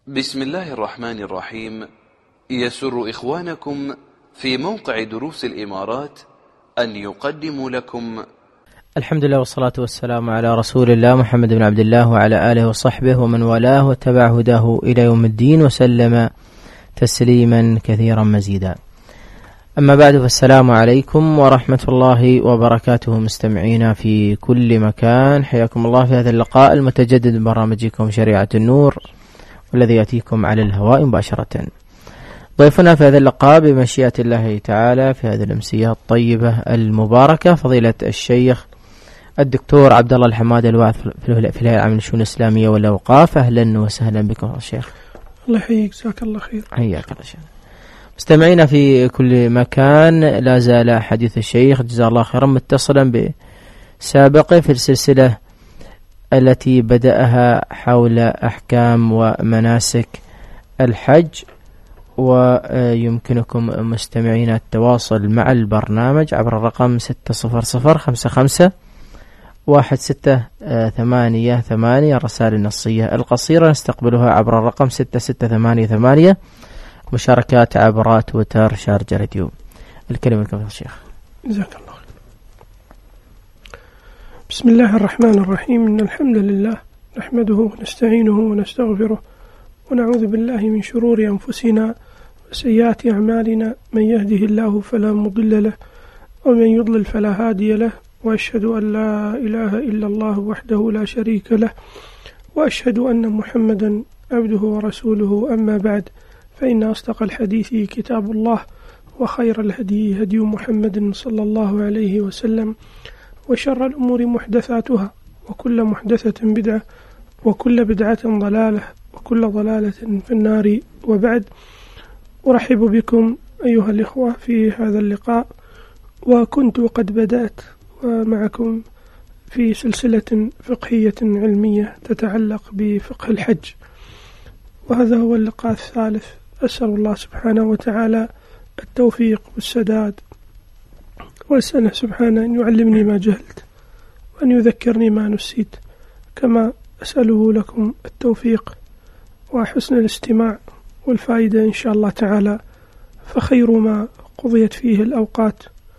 بسم الله الرحمن الرحيم. يسر إخوانكم في موقع دروس الإمارات أن يقدموا لكم الحمد لله والصلاة والسلام على رسول الله محمد بن عبد الله وعلى آله وصحبه ومن والاه واتبع هداه إلى يوم الدين وسلم تسليما كثيرا مزيدا. أما بعد، فالسلام عليكم ورحمة الله وبركاته مستمعينا في كل مكان، حياكم الله في هذا اللقاء المتجدد من برنامجكم شريعة النور والذي يأتيكم على الهواء مباشرة. ضيفنا في هذا اللقاء بمشيئة الله تعالى في هذه الأمسية الطيبة المباركة فضيلة الشيخ الدكتور عبد الله الحماد الواعظ في الهيئة العامة للشؤون الإسلامية والأوقاف. أهلا وسهلا بكم الشيخ. الله يحييك، جزاك الله خير. حياك الله شيخ. مستمعينا في كل مكان، لا زال حديث الشيخ جزاه الله خيرا متصلا بسابقه في السلسلة التي بدأها حول أحكام ومناسك الحج، ويمكنكم مستمعين التواصل مع البرنامج عبر الرقم 600551688 الرسائل النصية القصيرة نستقبلها عبر الرقم 6688. مشاركات عبر تويتر شارجة راديو. الكلمة لكم يا شيخ. جزاك الله خير. بسم الله الرحمن الرحيم. إن الحمد لله نحمده ونستعينه ونستغفره ونعوذ بالله من شرور أنفسنا وسيئات أعمالنا. من يهده الله فلا مضل له ومن يضلل فلا هادي له، وأشهد أن لا إله إلا الله وحده لا شريك له، وأشهد أن محمدا عبده ورسوله. أما بعد، فإن أصدق الحديث كتاب الله، وخير الهدي هدي محمد صلى الله عليه وسلم، وشر الأمور محدثاتها، وكل محدثة بدعة، وكل بدعة ضلالة، وكل ضلالة في النار. وبعد، أرحب بكم أيها الإخوة في هذا اللقاء، وكنت قد بدأت معكم في سلسلة فقهية علمية تتعلق بفقه الحج، وهذا هو اللقاء الثالث. أسأل الله سبحانه وتعالى التوفيق والسداد، وأسأله سبحانه أن يعلمني ما جهلت وأن يذكرني ما نسيت، كما أسأله لكم التوفيق وحسن الاستماع والفائدة إن شاء الله تعالى. فخير ما قضيت فيه الأوقات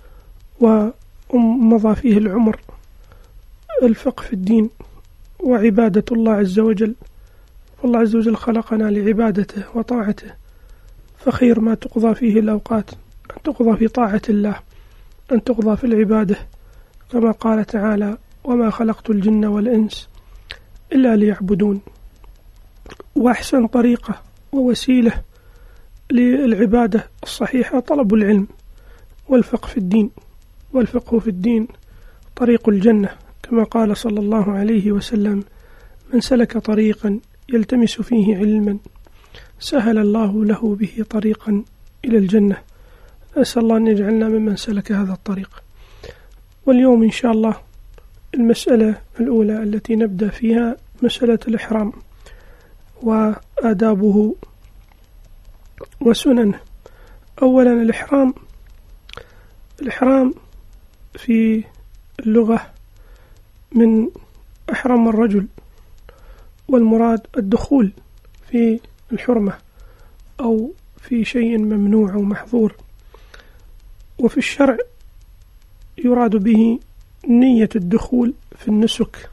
ومضى فيه العمر الفقه في الدين وعبادة الله عز وجل. والله عز وجل خلقنا لعبادته وطاعته، فخير ما تقضى فيه الأوقات أن تقضى في طاعة الله، أن تقضى في العبادة، كما قال تعالى: وما خلقت الجن والإنس إلا ليعبدون. وأحسن طريقة ووسيلة للعبادة الصحيحة طلب العلم والفقه في الدين، والفقه في الدين طريق الجنة، كما قال صلى الله عليه وسلم: من سلك طريقا يلتمس فيه علما سهل الله له به طريقا إلى الجنة. أسأل الله أن يجعلنا ممن سلك هذا الطريق. واليوم إن شاء الله المسألة الأولى التي نبدأ فيها مسألة الإحرام وآدابه وسننه. أولا، الإحرام في اللغة من أحرم الرجل، والمراد الدخول في الحرمة أو في شيء ممنوع أو محظور. وفي الشرع يراد به نية الدخول في النسك،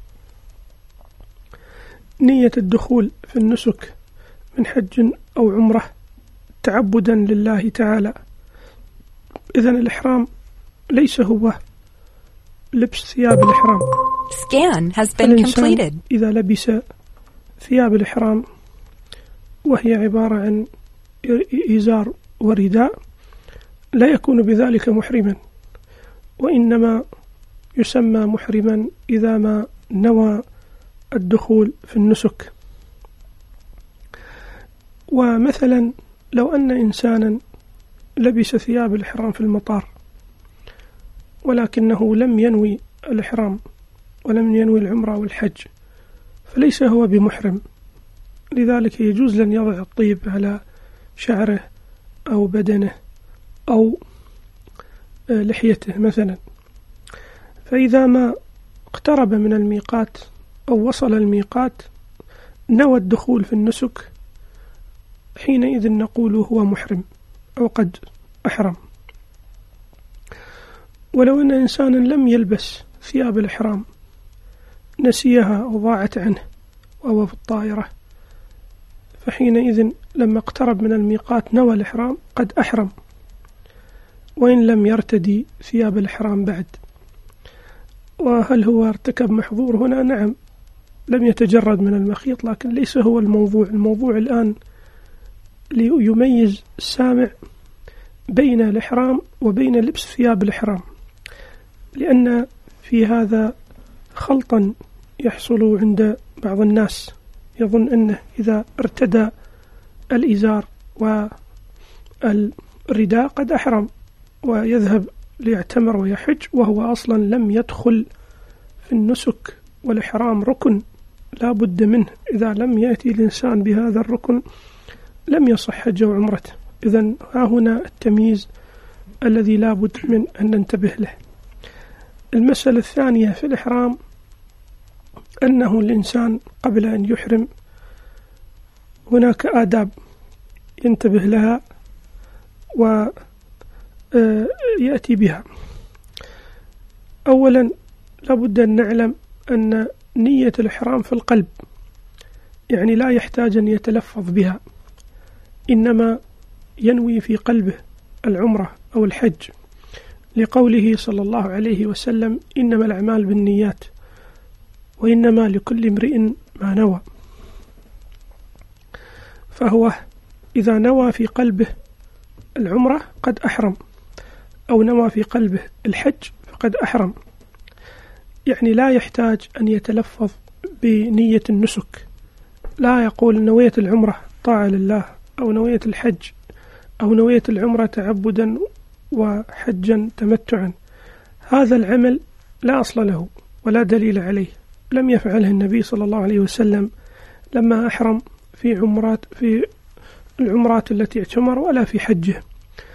نية الدخول في النسك من حج أو عمرة تعبدا لله تعالى. إذن الإحرام ليس هو لبس ثياب الإحرام. الإنسان إذا لبس ثياب الإحرام وهي عبارة عن إزار ورداء لا يكون بذلك محرما، وإنما يسمى محرما إذا ما نوى الدخول في النسك. ومثلا لو أن إنسانا لبس ثياب الإحرام في المطار ولكنه لم ينوي الإحرام ولم ينوي العمرة والحج، فليس هو بمحرم. لذلك يجوز لن يضع الطيب على شعره أو بدنه أو لحيته مثلا. فإذا ما اقترب من الميقات أو وصل الميقات نوى الدخول في النسك حينئذ نقول هو محرم أو قد أحرم. ولو أن إنسانا لم يلبس ثياب الإحرام نسيها أو ضاعت عنه وهو في الطائرة، فحينئذ لما اقترب من الميقات نوى الإحرام قد أحرم وإن لم يرتدي ثياب الإحرام بعد. وهل هو ارتكب محظور هنا؟ نعم، لم يتجرد من المخيط، لكن ليس هو الموضوع. الموضوع الآن ليميز السامع بين الإحرام وبين لبس ثياب الإحرام، لأن في هذا خلطا يحصل عند بعض الناس، يظن أنه إذا ارتدى الإزار والرداء قد أحرم ويذهب ليعتمر ويحج، وهو أصلا لم يدخل في النسك، والإحرام ركن لا بد منه. إذا لم يأتي الإنسان بهذا الركن لم يصح حجه وعمرته. إذن ها هنا التمييز الذي لا بد من أن ننتبه له. المسألة الثانية في الإحرام أنه الإنسان قبل أن يحرم هناك آداب ينتبه لها ويأتي بها. أولا لابد أن نعلم أن نية الإحرام في القلب، يعني لا يحتاج أن يتلفظ بها، إنما ينوي في قلبه العمرة أو الحج، لقوله صلى الله عليه وسلم: إنما الأعمال بالنيات وإنما لكل امرئ ما نوى. فهو إذا نوى في قلبه العمرة قد أحرم، أو نوى في قلبه الحج فقد أحرم، يعني لا يحتاج أن يتلفظ بنية النسك، لا يقول نويت العمرة طاعة لله، أو نويت الحج، أو نويت العمرة تعبدا وحجا تمتعا. هذا العمل لا أصل له ولا دليل عليه، لم يفعله النبي صلى الله عليه وسلم لما أحرم في العمرات التي اعتمر، ولا في حجه،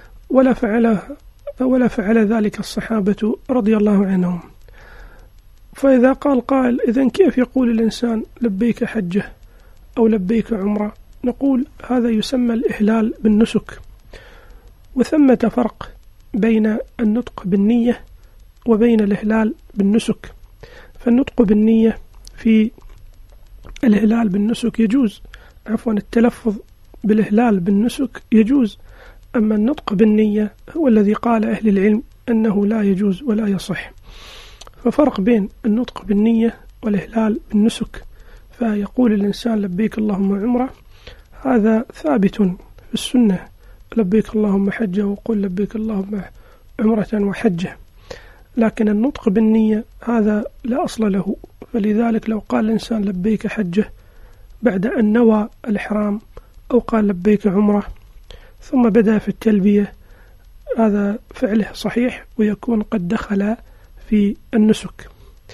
ولا فعل ذلك الصحابة رضي الله عنهم. فإذا قال قائل: إذن كيف يقول الإنسان لبيك حجه أو لبيك عمره؟ نقول هذا يسمى الإهلال بالنسك، وثمة فرق بين النطق بالنية وبين الإهلال بالنسك. فالنطق بالنية في الإهلال بالنسك يجوز، التلفظ بالإهلال بالنسك يجوز، أما النطق بالنية هو الذي قال أهل العلم أنه لا يجوز ولا يصح. ففرق بين النطق بالنية والإهلال بالنسك. فيقول الإنسان لبيك اللهم عمره، هذا ثابت في السنة: لبيك اللهم حجه، وقل لبيك اللهم عمرة وحجه. لكن النطق بالنية هذا لا أصل له، فلذلك لو قال الإنسان لبيك حجه بعد أن نوى الإحرام، أو قال لبيك عمره ثم بدأ في التلبية، هذا فعله صحيح ويكون قد دخل في النسك.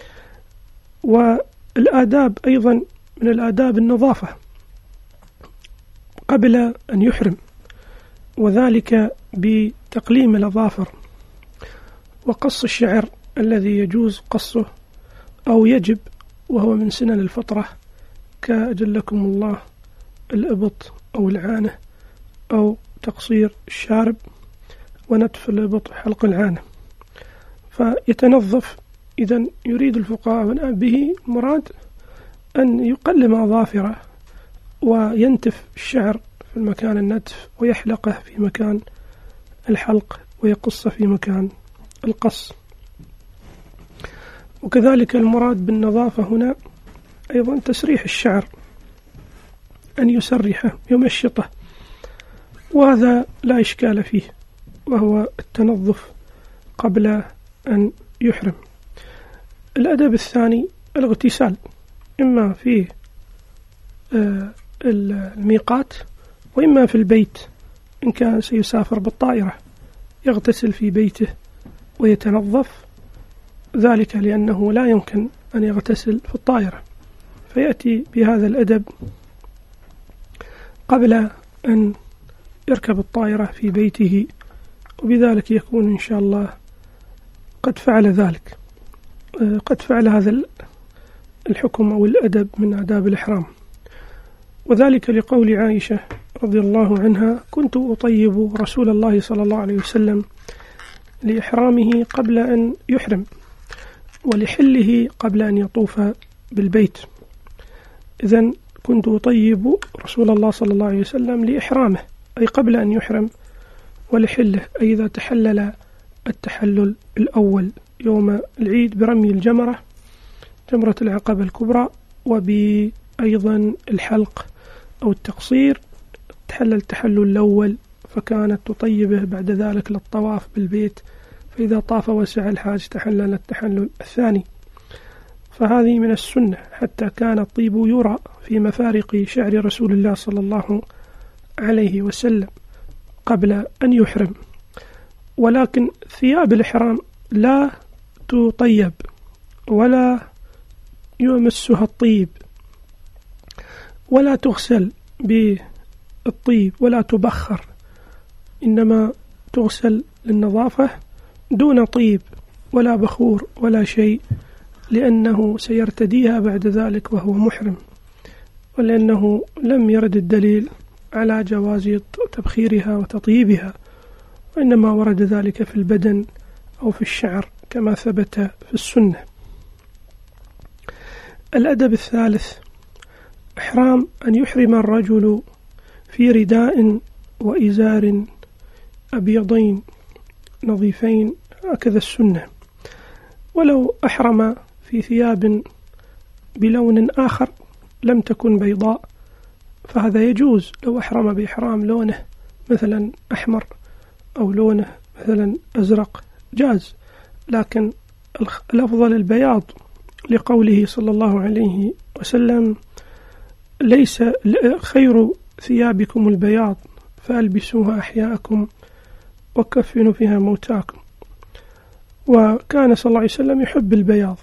والآداب أيضا من الآداب النظافة قبل أن يحرم، وذلك بتقليم الأظافر وقص الشعر الذي يجوز قصه أو يجب، وهو من سنن الفطرة، كأجلكم الله الإبط أو العانة، أو تقصير الشارب ونتف الإبط حلق العانة. فيتنظف. إذن يريد الفقهاء به مراد أن يقلم أظافره وينتف الشعر في مكان النتف، ويحلقه في مكان الحلق، ويقص في مكان القص. وكذلك المراد بالنظافة هنا أيضا تسريح الشعر، أن يسرحه يمشطه، وهذا لا إشكال فيه، وهو التنظف قبل أن يحرم. الأدب الثاني الاغتسال، إما في الميقات وإما في البيت. إن كان سيسافر بالطائرة يغتسل في بيته ويتنظف، ذلك لأنه لا يمكن أن يغتسل في الطائرة، فيأتي بهذا الأدب قبل أن يركب الطائرة في بيته، وبذلك يكون إن شاء الله قد فعل ذلك، قد فعل هذا الحكم أو الأدب من آداب الإحرام. وذلك لقول عائشة رضي الله عنها: كنت أطيب رسول الله صلى الله عليه وسلم لإحرامه قبل أن يحرم، ولحله قبل أن يطوف بالبيت. إذن كنت أطيب رسول الله صلى الله عليه وسلم لإحرامه، أي قبل أن يحرم، ولحله أي إذا تحلل التحلل الأول يوم العيد برمي الجمرة، جمرة العقبة الكبرى، وبأيضا الحلق أو التقصير، تحلل التحلل الأول، فكانت تطيبه بعد ذلك للطواف بالبيت، فإذا طاف وسع الحاج تحلل التحلل الثاني. فهذه من السنة، حتى كان الطيب يرى في مفارق شعر رسول الله صلى الله عليه وسلم قبل أن يحرم. ولكن ثياب الإحرام لا تطيب ولا يمسها الطيب ولا تغسل بالطيب ولا تبخر، إنما تغسل للنظافة دون طيب ولا بخور ولا شيء، لأنه سيرتديها بعد ذلك وهو محرم، ولأنه لم يرد الدليل على جواز تبخيرها وتطيبها، وإنما ورد ذلك في البدن أو في الشعر كما ثبت في السنة. الأدب الثالث: إحرام أن يحرم الرجل في رداء وإزار أبيضين نظيفين، هكذا السنة. ولو أحرم في ثياب بلون آخر لم تكن بيضاء فهذا يجوز، لو أحرم بإحرام لونه مثلا أحمر أو لونه مثلا أزرق جاز، لكن الأفضل البياض، لقوله صلى الله عليه وسلم: ليس خير ثيابكم البياض فألبسوها أحياءكم وكفنوا فيها موتاكم. وكان صلى الله عليه وسلم يحب البياض.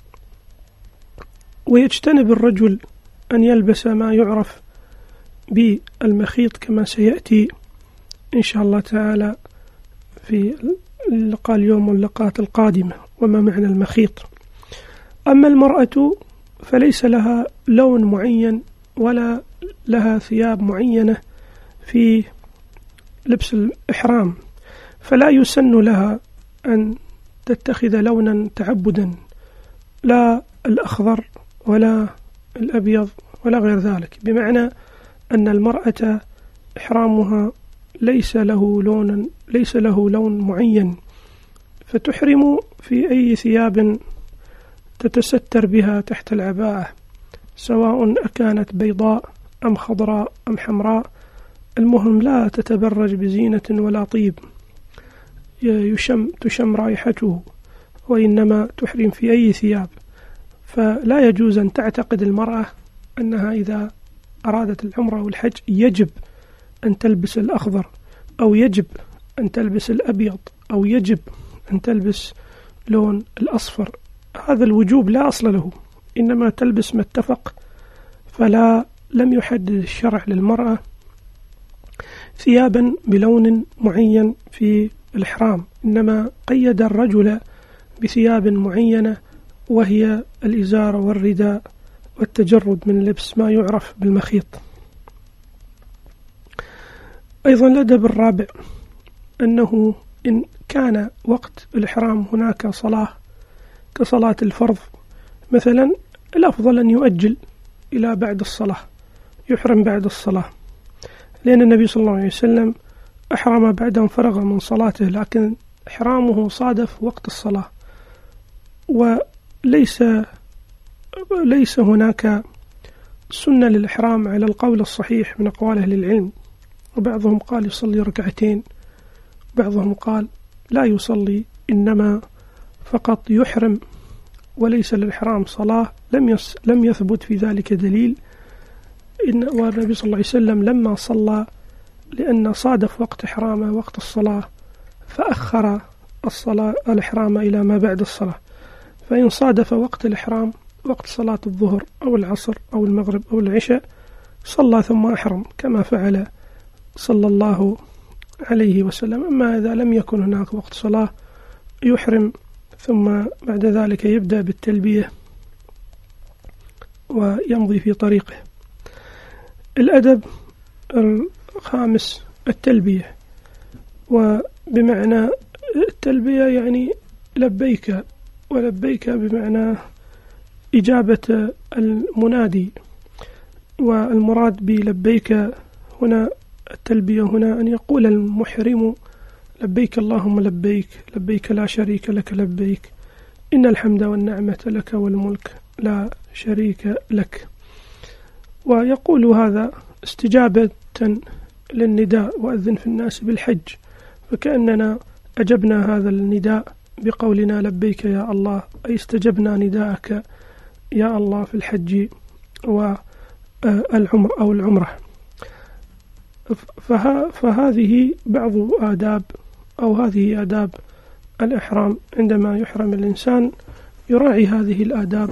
ويجتنب الرجل أن يلبس ما يعرف بالمخيط كما سيأتي إن شاء الله تعالى في اللقاء اليوم واللقاءات القادمة وما معنى المخيط. أما المرأة فليس لها لون معين ولا لها ثياب معينة في لبس الإحرام، فلا يسن لها أن تتخذ لونا تعبدا، لا الأخضر ولا الأبيض ولا غير ذلك، بمعنى أن المرأة إحرامها ليس له لون معين، فتحرم في أي ثياب تتستر بها تحت العباءة، سواء أكانت بيضاء أم خضراء أم حمراء، المهم لا تتبرج بزينة ولا طيب تشم رائحته، وإنما تحرم في أي ثياب. فلا يجوز أن تعتقد المرأة أنها إذا أرادت العمرة والحج يجب أن تلبس الأخضر، أو يجب أن تلبس الأبيض، أو يجب أن تلبس لون الأصفر. هذا الوجوب لا أصل له، إنما تلبس ما اتفق. لم يحدد الشرع للمرأة ثيابا بلون معين في الإحرام، إنما قيد الرجل بثياب معينة، وهي الإزار والرداء والتجرد من لبس ما يعرف بالمخيط. أيضا الأدب الرابع أنه إن كان وقت الإحرام هناك صلاة كصلاة الفرض مثلا، الأفضل أن يؤجل إلى بعد الصلاة، يحرم بعد الصلاة، لأن النبي صلى الله عليه وسلم أحرم بعد أن فرغ من صلاته، لكن إحرامه صادف وقت الصلاة، وليس هناك سنة للإحرام على القول الصحيح من أقوال أهل العلم. وبعضهم قال يصلي ركعتين، بعضهم قال لا يصلي، إنما فقط يحرم وليس للإحرام صلاة. لم يثبت في ذلك دليل. والنبي صلى الله عليه وسلم لما صلى، لأن صادف وقت إحرامه وقت الصلاة، فأخر الإحرام إلى ما بعد الصلاة. فإن صادف وقت الإحرام وقت صلاة الظهر أو العصر أو المغرب أو العشاء صلى ثم أحرم كما فعل صلى الله عليه وسلم. أما إذا لم يكن هناك وقت صلاة يحرم، ثم بعد ذلك يبدأ بالتلبية ويمضي في طريقه. الأدب خامس التلبية، وبمعنى التلبية يعني لبيك، ولبيك بمعنى إجابة المنادي، والمراد بلبيك هنا التلبية هنا أن يقول المحرم لبيك اللهم لبيك، لبيك لا شريك لك لبيك، إن الحمد والنعمة لك والملك لا شريك لك. ويقول هذا استجابة للنداء وأذن في الناس بالحج، فكأننا أجبنا هذا النداء بقولنا لبيك يا الله، أي استجبنا نداءك يا الله في الحج والعمر أو العمرة. فهذه بعض آداب أو هذه آداب الإحرام. عندما يحرم الإنسان يراعي هذه الآداب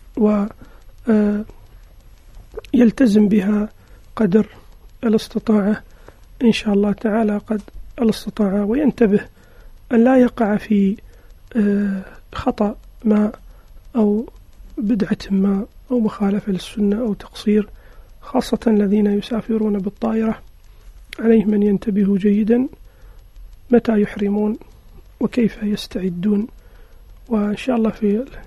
ويلتزم بها قدر الاستطاعة إن شاء الله تعالى قد الاستطاعة، وينتبه أن لا يقع في خطأ ما أو بدعة ما أو مخالفة للسنة أو تقصير، خاصة الذين يسافرون بالطائرة عليهم أن ينتبهوا جيدا متى يحرمون وكيف يستعدون. وإن شاء الله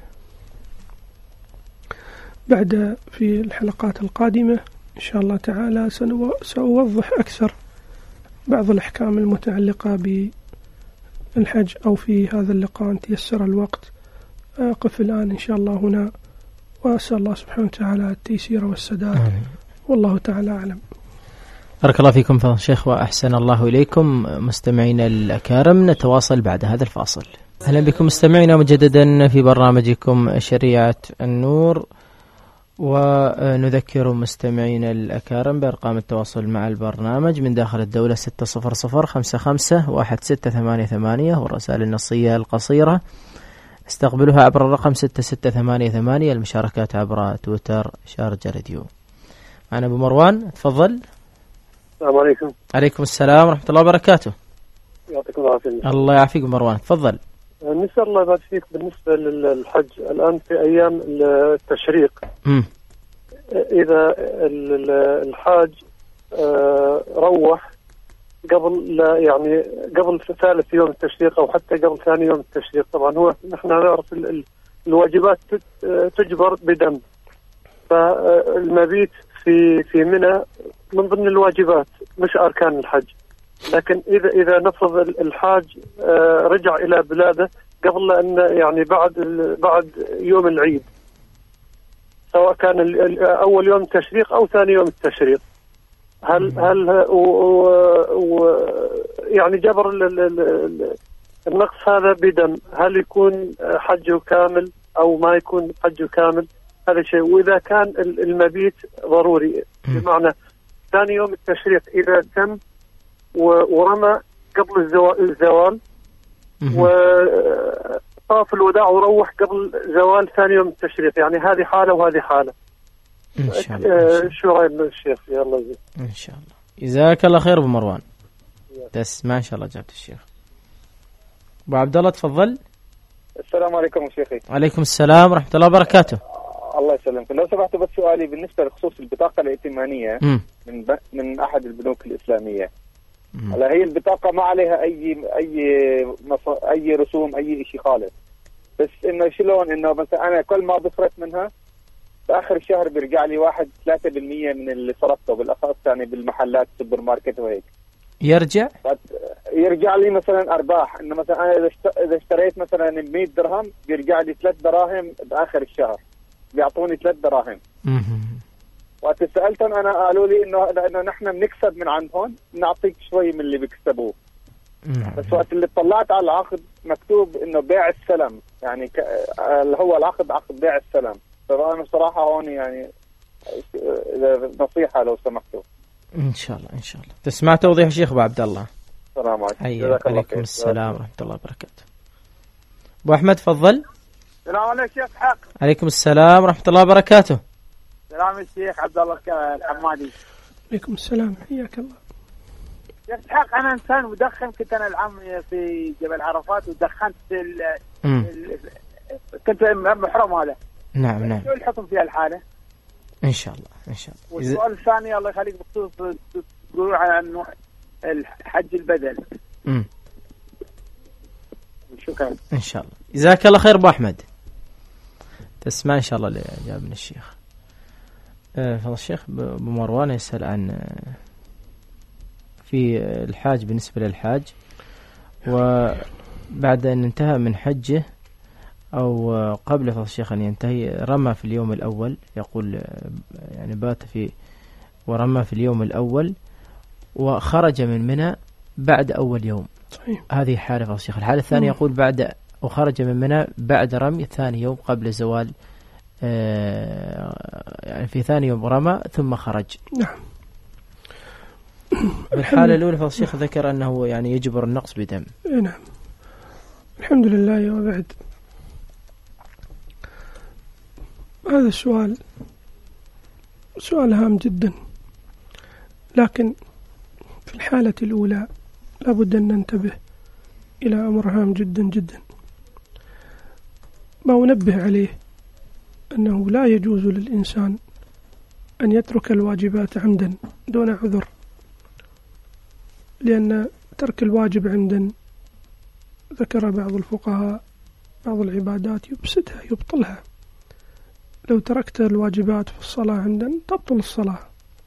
في الحلقات القادمة إن شاء الله تعالى سأوضح أكثر بعض الأحكام المتعلقة بالحج، أو في هذا اللقاء إن تيسر الوقت. أقف الآن إن شاء الله هنا، وأسأل الله سبحانه وتعالى التيسير والسداد، والله تعالى أعلم. بارك الله فيكم فضل الشيخ وأحسن الله إليكم. مستمعينا الأكارم، نتواصل بعد هذا الفاصل. أهلا بكم مستمعينا مجددا في برنامجكم شريعة النور، ونذكر مستمعينا الأكارم بأرقام التواصل مع البرنامج من داخل الدولة 600551688، والرسائل النصية القصيرة استقبلها عبر الرقم 6688. المشاركات عبر تويتر شارجة راديو. معنا أبو مروان، تفضل. السلام عليكم. عليكم السلام ورحمة الله وبركاته. يعطيكم العافية. الله يعافيك مروان، تفضل. نسأل الله يبارك فيك. بالنسبة للحج الآن في أيام التشريق، إذا الحاج روح قبل ثالث يوم التشريق أو حتى قبل ثاني يوم التشريق، طبعا هو نحن نعرف الواجبات تجبر بدم، فالمبيت في منى من ضمن الواجبات مش أركان الحج. لكن إذا نفرض الحاج رجع إلى بلاده قبل أن يعني بعد يوم العيد، سواء كان أول يوم التشريق أو ثاني يوم التشريق، هل يعني جبر النقص هذا بدم، هل يكون حجه كامل أو ما يكون حجه كامل؟ هذا شيء. وإذا كان المبيت ضروري، بمعنى ثاني يوم التشريق إذا تم ورمى قبل الزوال وطاف الوداع وروح قبل زوال ثاني يوم التشريق، يعني هذه حالة وهذه حالة. إن شاء الله. شو رأيك الشيخ؟ يلا زين. إن شاء الله. جزاك الله خير أبو مروان. تسمع إن شاء الله جابت الشيخ. أبو عبد الله تفضل. السلام عليكم شيخي. عليكم السلام ورحمة الله وبركاته. الله يسلمك. لو سمحت بس سؤالي بالنسبة لخصوص البطاقة الائتمانية من أحد البنوك الإسلامية. هلا هي البطاقة ما عليها أي رسوم أي شيء خالص، بس إنه شلون إنه مثلا أنا كل ما بصرف منها بآخر الشهر بيرجع لي 3% من اللي صرفته، بالأخص يعني بالمحلات السوبر ماركت وهيك يرجع لي مثلا أرباح. إنه مثلا أنا إذا اشتريت مثلا 100 درهم بيرجع لي 3 دراهم بآخر الشهر، بيعطوني 3 دراهم. وقت سألتهم أنا قالوا لي إنه نحن بنكسب من عندهم، نعطيك شوي من اللي بيكسبوه. بس وقت اللي طلعت على العقد مكتوب إنه بيع السلم، يعني هو العقد عقد بيع السلم. فأنا بصراحة هون يعني نصيحة لو سمحتوا. إن شاء الله إن شاء الله. تسمع توضيح الشيخ أبو عبد الله. السلام عليكم. عليكم السلام ورحمة الله وبركاته. أبو أحمد تفضل. السلام عليكم شيخ حق. عليكم السلام ورحمة الله وبركاته. سلام الشيخ عبد الله الحمادي. عليكم السلام، حياك الله. شيخ حق، أنا إنسان مدخن، كنت أنا العام في جبل عرفات ودخنت كنت محرم هذا. نعم. شو الحكم في الحالة؟ إن شاء الله إن شاء الله. والسؤال الثاني الله يخليك بخصوص يقولوا على انه الحج البدل. شكرا. ان شاء الله. جزاك الله خير ابو احمد. تسمع ان شاء الله الاجابه من الشيخ. فضل الشيخ ابو مروان يسأل عن في الحاج بالنسبة للحاج، وبعد أن انتهى من حجه أو قبل فضل الشيخ أن ينتهي رمى في اليوم الأول، يقول يعني بات في ورمى في اليوم الأول وخرج من منى بعد أول يوم. صحيح. هذه حالة فضل الشيخ. الحالة الثانية يقول بعد وخرج من منى بعد رمي ثاني يوم قبل زوال، يعني في ثاني يوم رمى ثم خرج. نعم. الحالة الأولى فضل الشيخ ذكر أنه يعني يجبر النقص بدم. نعم. الحمد لله. وبعد هذا السؤال سؤال هام جدا، لكن في الحالة الأولى لابد أن ننتبه إلى أمر هام جدا جدا. ما أنبه عليه أنه لا يجوز للإنسان أن يترك الواجبات عمدا دون عذر، لأن ترك الواجب عمدا ذكر بعض الفقهاء بعض العبادات يفسدها يبطلها. لو تركت الواجبات في الصلاة عمدا تبطل الصلاة.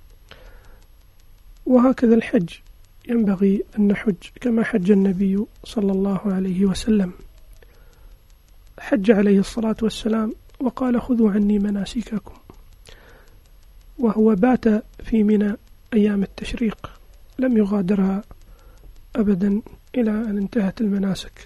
وهكذا الحج ينبغي أن نحج كما حج النبي صلى الله عليه وسلم. حج عليه الصلاة والسلام وقال خذوا عني مناسككم، وهو بات في منى أيام التشريق، لم يغادرها أبدا إلى أن انتهت المناسك.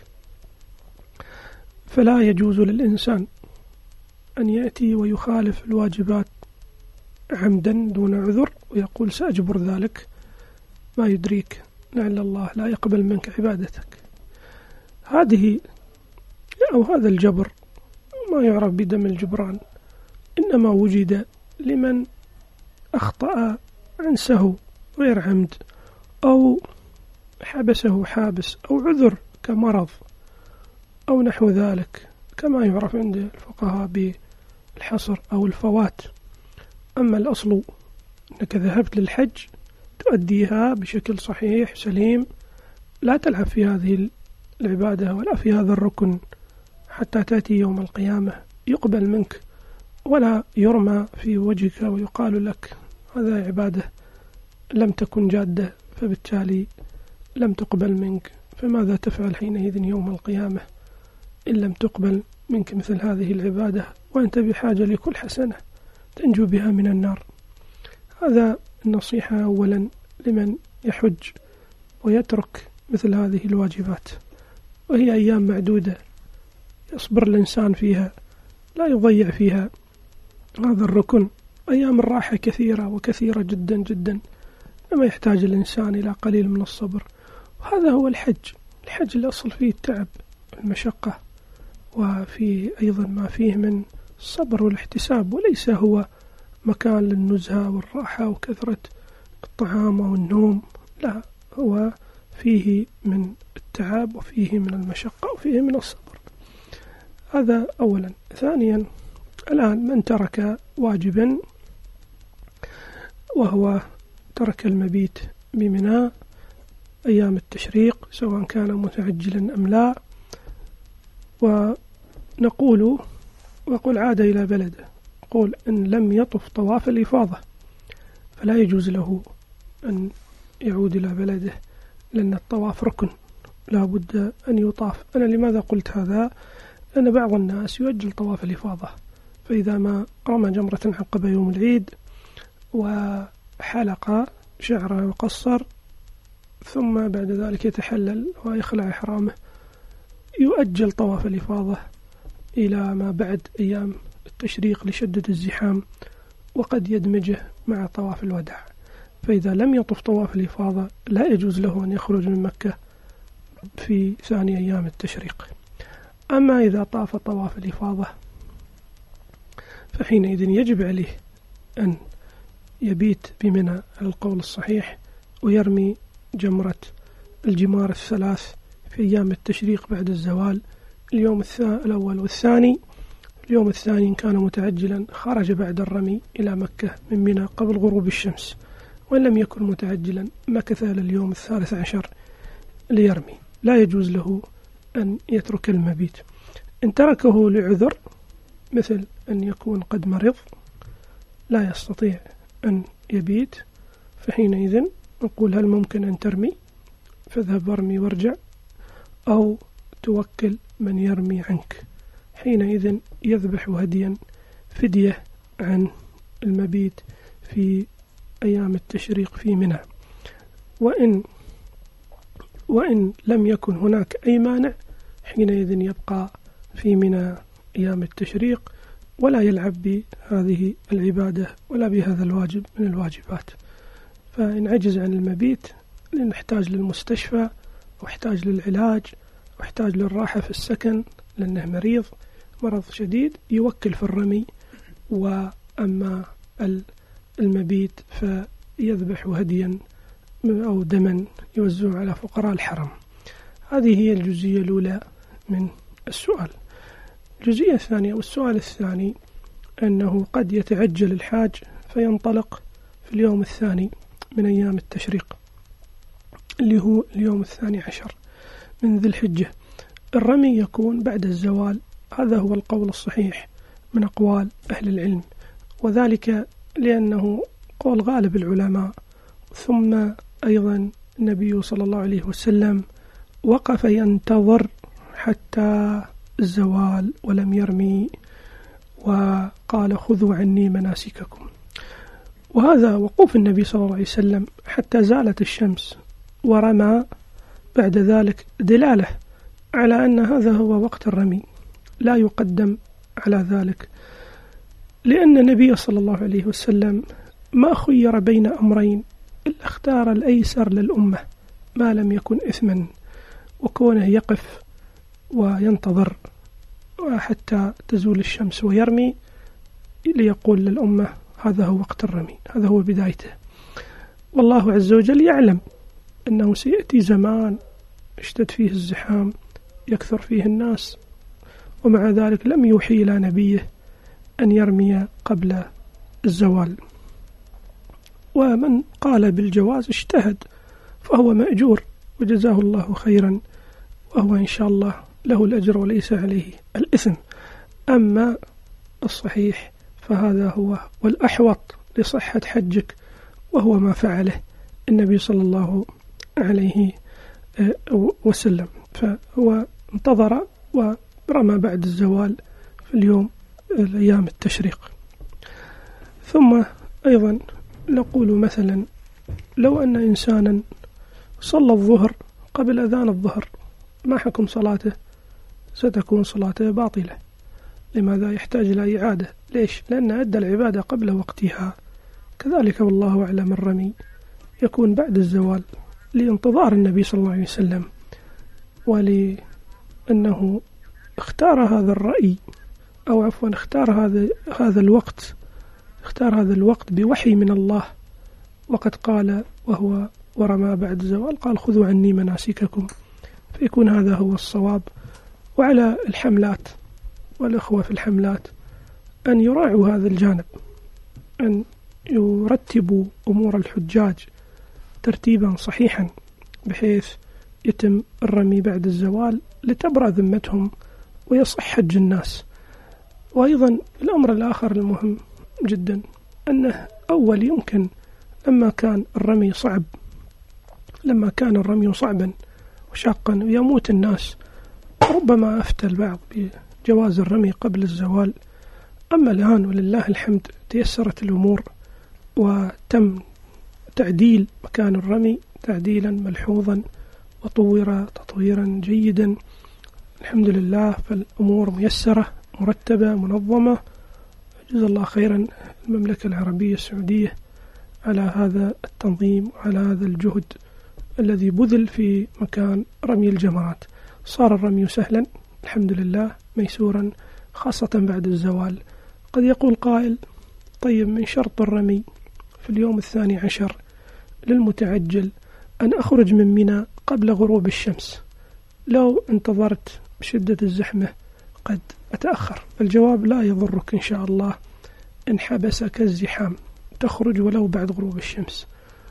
فلا يجوز للإنسان أن يأتي ويخالف الواجبات عمدا دون عذر ويقول سأجبر ذلك، ما يدريك لعل الله لا يقبل منك عبادتك. هذه أو هذا الجبر ما يعرف بدم الجبران، إنما وجد لمن أخطأ عن سهو غير عمد، أو حبسه حابس، أو عذر كمرض أو نحو ذلك، كما يعرف عند الفقهاء بالحصر أو الفوات. أما الأصل أنك ذهبت للحج تؤديها بشكل صحيح سليم، لا تلعب في هذه العبادة ولا في هذا الركن حتى تأتي يوم القيامة يقبل منك ولا يرمى في وجهك ويقال لك هذا عبادة لم تكن جادة فبالتالي لم تقبل منك، فماذا تفعل حينئذ يوم القيامة إن لم تقبل منك مثل هذه العبادة وأنت بحاجة لكل حسنة تنجو بها من النار. هذا النصيحة أولا لمن يحج ويترك مثل هذه الواجبات، وهي أيام معدودة يصبر الإنسان فيها، لا يضيع فيها هذا الركن. أيام الراحة كثيرة وكثيرة جدا جدا، لما يحتاج الإنسان إلى قليل من الصبر. وهذا هو الحج. الحج الأصل فيه التعب المشقة، وفي أيضا ما فيه من الصبر والاحتساب، وليس هو مكان للنزهة والراحة وكثرة الطعام والنوم، لا، هو فيه من التعب وفيه من المشقة وفيه من الصبر. هذا أولا. ثانيا، الآن من ترك واجبا وهو ترك المبيت بمنى أيام التشريق سواء كان متعجلا أم لا، وقل عاد إلى بلده، قول إن لم يطف طواف الإفاضة فلا يجوز له أن يعود إلى بلده، لأن الطواف ركن لا بد أن يطاف. أنا لماذا قلت هذا؟ لأن بعض الناس يؤجل طواف الإفاضة، فإذا ما رمى جمرة عقب يوم العيد وحلق شعره وقصر ثم بعد ذلك يتحلل ويخلع إحرامه، يؤجل طواف الإفاضة إلى ما بعد أيام التشريق لشدة الزحام، وقد يدمجه مع طواف الوداع. فإذا لم يطف طواف الإفاضة لا يجوز له أن يخرج من مكة في ثاني أيام التشريق. أما إذا طاف طواف الإفاضة فحينئذ يجب عليه أن يبيت بمنى على القول الصحيح، ويرمي جمرة الجمار الثلاث في أيام التشريق بعد الزوال، اليوم الأول والثاني. اليوم الثاني إن كان متعجلا خرج بعد الرمي إلى مكة من منى قبل غروب الشمس، وإن لم يكن متعجلا مكث لليوم 13 ليرمي، لا يجوز له أن يترك المبيت. إن تركه لعذر مثل أن يكون قد مرض لا يستطيع أن يبيت، فحينئذ نقول هل ممكن أن ترمي؟ فاذهب وارمي وارجع، أو توكل من يرمي عنك. حينئذ يذبح هديا فدية عن المبيت في أيام التشريق في منى. وإن لم يكن هناك أي مانع حينئذ يبقى في منى أيام التشريق ولا يلعب بهذه العبادة ولا بهذا الواجب من الواجبات. فإن عجز عن المبيت نحتاج للمستشفى واحتاج للعلاج واحتاج للراحة في السكن لأنه مرض شديد، يوكل في الرمي. وأما المبيت فيذبح هديا أو دما يوزع على فقراء الحرم. هذه هي الجزئية الأولى من السؤال. الجزئية الثانية والسؤال الثاني أنه قد يتعجل الحاج فينطلق في اليوم الثاني من أيام التشريق اللي هو اليوم 12 من ذي الحجة. الرمي يكون بعد الزوال، هذا هو القول الصحيح من أقوال أهل العلم، وذلك لأنه قول غالب العلماء. ثم أيضا النبي صلى الله عليه وسلم وقف ينتظر حتى الزوال ولم يرمي، وقال خذوا عني مناسككم. وهذا وقوف النبي صلى الله عليه وسلم حتى زالت الشمس ورمى بعد ذلك دلالة على أن هذا هو وقت الرمي، لا يقدم على ذلك، لأن النبي صلى الله عليه وسلم ما خير بين أمرين إلا اختار الأيسر للأمة ما لم يكن إثما، وكونه يقف وينتظر حتى تزول الشمس ويرمي ليقول للأمة هذا هو وقت الرمي، هذا هو بدايته. والله عز وجل يعلم أنه سيأتي زمان اشتد فيه الزحام يكثر فيه الناس، ومع ذلك لم يوحي إلى نبيه أن يرمي قبل الزوال. ومن قال بالجواز اجتهد فهو مأجور وجزاه الله خيرا، وهو إن شاء الله له الأجر وليس عليه الإثم. أما الصحيح فهذا هو والأحوط لصحة حجك، وهو ما فعله النبي صلى الله عليه وسلم، فهو انتظر ورمى بعد الزوال في اليوم الأيام التشريق. ثم أيضا نقول مثلا لو أن إنسانا صلى الظهر قبل أذان الظهر، ما حكم صلاته؟ ستكون صلاته باطلة. لماذا؟ يحتاج إلى إعادة. ليش؟ لأن أدى العبادة قبل وقتها. كذلك والله أعلم الرمي يكون بعد الزوال لانتظار النبي صلى الله عليه وسلم، ولأنه اختار هذا الرأي أو عفوا اختار هذا الوقت بوحي من الله، وقد قال وهو ورمى بعد الزوال قال خذوا عني مناسككم، فيكون هذا هو الصواب. وعلى الحملات والأخوة في الحملات أن يراعوا هذا الجانب، أن يرتبوا أمور الحجاج ترتيبا صحيحا بحيث يتم الرمي بعد الزوال لتبرأ ذمتهم ويصح حج الناس. وأيضا الأمر الآخر المهم جدا أنه أول يمكن لما كان الرمي صعبا وشاقا ويموت الناس، ربما أفتى البعض بجواز الرمي قبل الزوال. أما الآن ولله الحمد تيسرت الأمور وتم تعديل مكان الرمي تعديلا ملحوظا وطور تطويرا جيدا الحمد لله، فالأمور ميسرة مرتبة منظمة. جزا الله خيرا المملكة العربية السعودية على هذا التنظيم وعلى هذا الجهد الذي بذل في مكان رمي الجمرات. صار الرمي سهلا الحمد لله ميسورا، خاصة بعد الزوال. قد يقول قائل طيب من شرط الرمي في اليوم 12 للمتعجل أن أخرج من منى قبل غروب الشمس، لو انتظرت بشدة الزحمة قد أتأخر. الجواب لا يضرك إن شاء الله إن حبسك الزحام، تخرج ولو بعد غروب الشمس،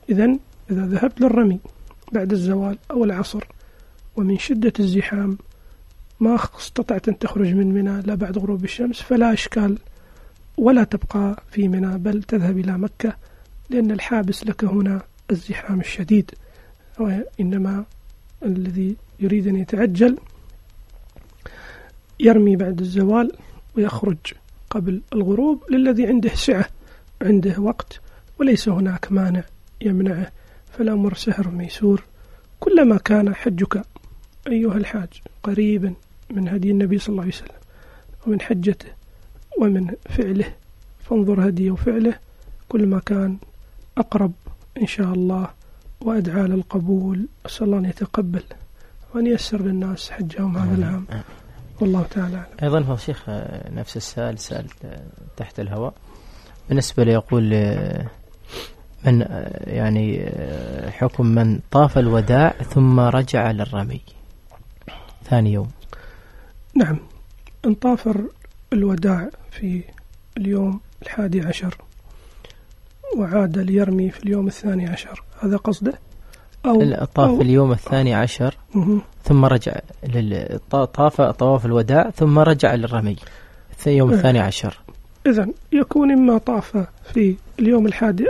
إذا ذهبت للرمي بعد الزوال أو العصر ومن شدة الزحام ما استطعت أن تخرج من منى لا بعد غروب الشمس، فلا إشكال ولا تبقى في منى، بل تذهب إلى مكة، لأن الحابس لك هنا الزحام الشديد، وإنما الذي يريد أن يتعجل يرمي بعد الزوال ويخرج قبل الغروب، للذي عنده سعة، عنده وقت وليس هناك مانع يمنعه، فالأمر سهل ميسور. كلما كان حجك أيها الحاج قريبا من هدي النبي صلى الله عليه وسلم ومن حجته ومن فعله، فانظر هديه وفعله، كل ما كان أقرب إن شاء الله وأدعى للقبول. أسأل الله أن يتقبل وأن ييسر للناس حجهم هذا العام، والله تعالى أعلم. أيضا هو شيخ نفس السائل سأل تحت الهواء بالنسبة ليقول من يعني حكم من طاف الوداع ثم رجع للرمي ثاني يوم. نعم، إن طاف الوداع في اليوم 11 وعاد ليرمي في اليوم 12، هذا قصده؟ أو طاف اليوم 12 ثم رجع طاف طواف الوداع ثم رجع للرمي يوم 12. إذن يكون إما طاف في اليوم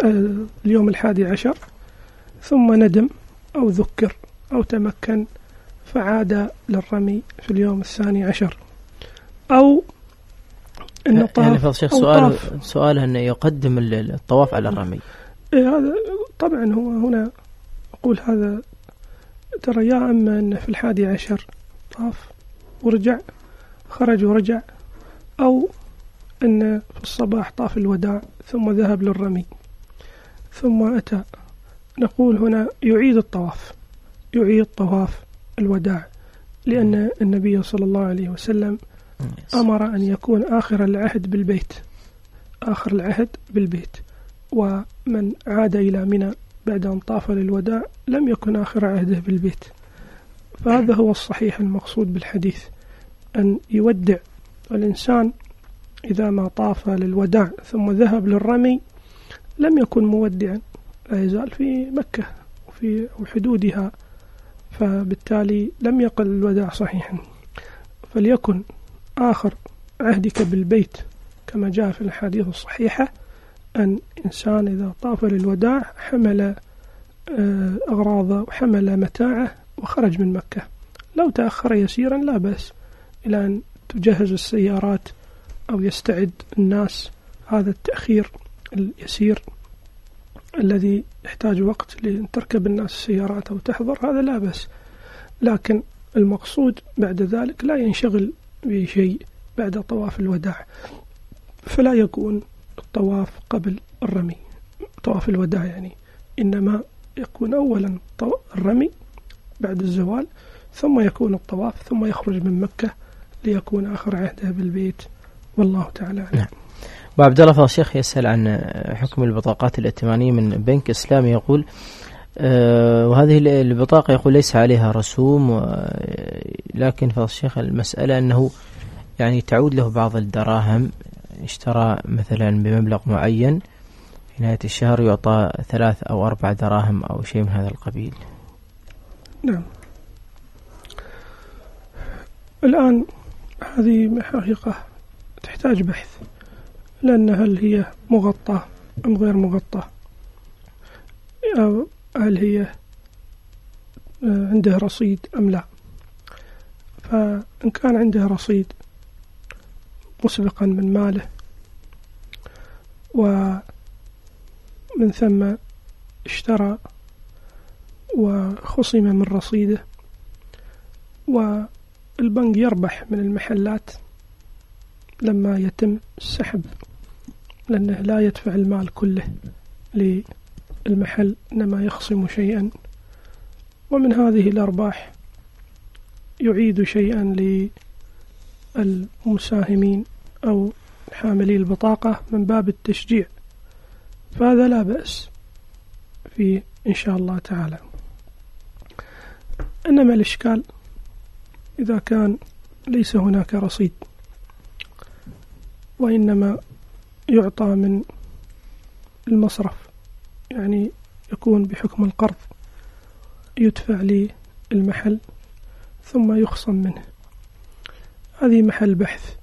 11 ثم ندم أو ذكر أو تمكن فعاد للرمي في اليوم 12، أو إنه طاف. يعني فالشيخ سؤاله أنه يقدم الطواف على الرمي. هذا طبعا هو هنا أقول هذا ترى، يا أما أنه في 11 طاف ورجع، خرج ورجع، أو أن في الصباح طاف الوداع ثم ذهب للرمي ثم أتى، نقول هنا يعيد الطواف، يعيد طواف الوداع، لأن النبي صلى الله عليه وسلم أمر أن يكون آخر العهد بالبيت، آخر العهد بالبيت، ومن عاد إلى منى بعد أن طاف للوداع لم يكن آخر عهده بالبيت. فهذا هو الصحيح المقصود بالحديث، أن يودع الإنسان إذا ما طاف للوداع ثم ذهب للرمي لم يكن مودعا، لا يزال في مكة وفي حدودها، فبالتالي لم يقل الوداع صحيحا. فليكن آخر عهدك بالبيت كما جاء في الحديث الصحيحة، أن إنسان إذا طاف للوداع حمل أغراضه وحمل متاعه وخرج من مكة. لو تأخر يسيرا لا بأس إلى أن تجهز السيارات أو يستعد الناس، هذا التأخير اليسير الذي يحتاج وقت لأن تركب الناس السيارات أو تحضر، هذا لا بأس. لكن المقصود بعد ذلك لا ينشغل بشيء بعد طواف الوداع، فلا يكون الطواف قبل الرمي، طواف الوداع يعني، إنما يكون أولا الرمي بعد الزوال، ثم يكون الطواف، ثم يخرج من مكة ليكون آخر عهده بالبيت، والله تعالى أعلم. نعم. وعبد الله فضل الشيخ يسأل عن حكم البطاقات الائتمانية من بنك إسلامي، يقول وهذه البطاقة يقول ليس عليها رسوم، لكن فضل الشيخ المسألة أنه يعني تعود له بعض الدراهم، اشترى مثلا بمبلغ معين، في نهاية الشهر يعطى 3 أو 4 دراهم أو شيء من هذا القبيل. نعم، الآن هذه حقيقة تحتاج بحث، لأن هل هي مغطاة أم غير مغطاة، أو هل هي عنده رصيد أم لا. فإن كان عنده رصيد مسبقا من ماله ومن ثم اشترى وخصم من رصيده، والبنك يربح من المحلات لما يتم السحب، لأنه لا يدفع المال كله للمحل، إنما يخصم شيئا، ومن هذه الأرباح يعيد شيئا للمساهمين أو حاملي البطاقة من باب التشجيع، فهذا لا بأس فيه إن شاء الله تعالى. إنما الإشكال إذا كان ليس هناك رصيد وإنما يعطى من المصرف، يعني يكون بحكم القرض، يدفع للمحل ثم يخصم منه. هذه محل بحث،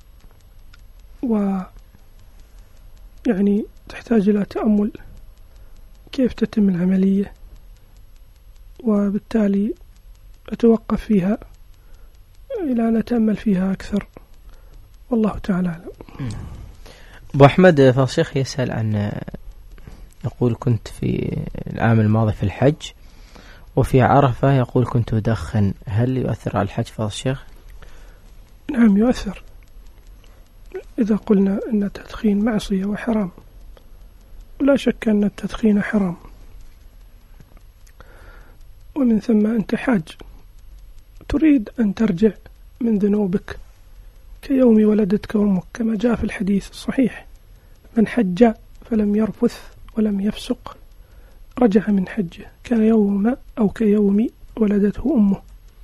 ويعني تحتاج إلى تأمل كيف تتم العملية، وبالتالي أتوقف فيها إلى أن أتأمل فيها أكثر، والله تعالى أعلم. أبو أحمد فالشيخ يسأل عن، يقول كنت في العام الماضي في الحج وفي عرفة يقول كنت أدخن، هل يؤثر على الحج فالشيخ؟ نعم يؤثر، إذا قلنا أن التدخين معصية وحرام، ولا شك أن التدخين حرام، ومن ثم أنت حاج تريد أن ترجع من ذنوبك كيوم ولدتك أمك، كما جاء في الحديث الصحيح: من حج فلم يرفث ولم يفسق رجع من حجه كيوم أو كيوم ولدته أمه.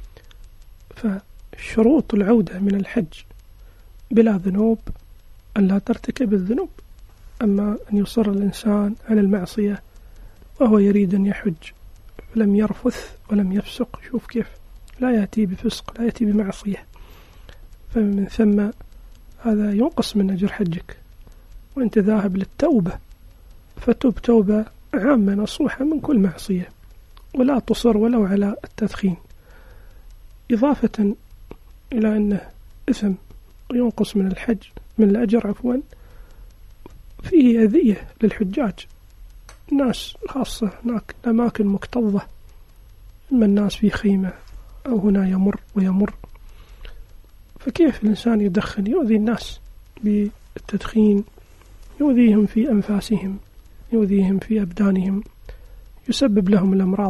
فشروط العودة من الحج بلا ذنوب أن لا ترتكب الذنوب. أما أن يصر الإنسان على المعصية وهو يريد أن يحج فلم يرفث ولم يفسق، شوف كيف لا يأتي بفسق، لا يأتي بمعصية، فمن ثم هذا ينقص من أجر حجك. وأنت ذاهب للتوبة فتوب توبة عامة نصوحة من كل معصية، ولا تصر ولو على التدخين، إضافة إلى أنه إثم وينقص من الحج من الأجر عفوا. فيه أذية للحجاج، الناس خاصة هناك أماكن مكتظة، إما الناس في خيمة أو هنا يمر ويمر، فكيف الإنسان يدخن يؤذي الناس بالتدخين، يؤذيهم في أنفاسهم، يؤذيهم في أبدانهم، يسبب لهم الأمراض.